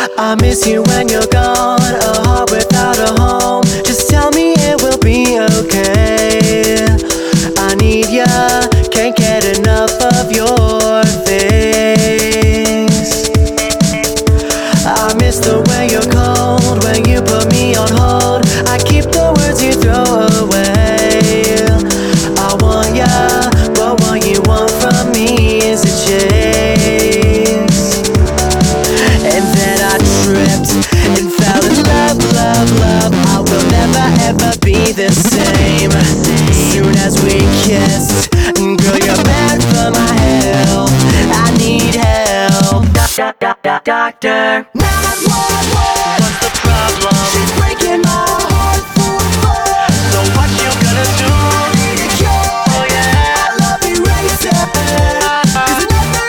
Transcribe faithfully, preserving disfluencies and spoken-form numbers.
I miss you when you're gone, a heart without a home. Just tell me it will be okay. I need ya, can't get enough of your face. I miss the way you're cold when you put me on hold. I keep the words you throw away. I want ya, but what you want from me is a chase. And then I tripped and fell in love, love, love. I will never ever be the same. Soon as we kissed, girl, you're bad for my health. I need help, doctor.